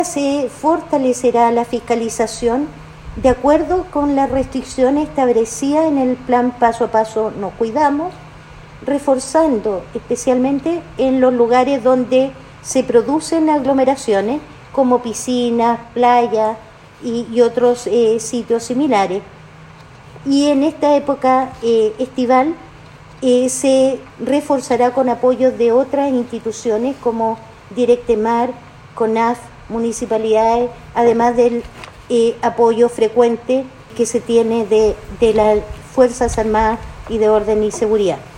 Se fortalecerá la fiscalización de acuerdo con las restricciones establecidas en el plan Paso a Paso Nos Cuidamos, reforzando especialmente en los lugares donde se producen aglomeraciones como piscinas, playas y otros sitios similares. Y en esta época estival se reforzará con apoyos de otras instituciones como Directemar, CONAF, municipalidades, además del apoyo frecuente que se tiene de las Fuerzas Armadas y de Orden y Seguridad.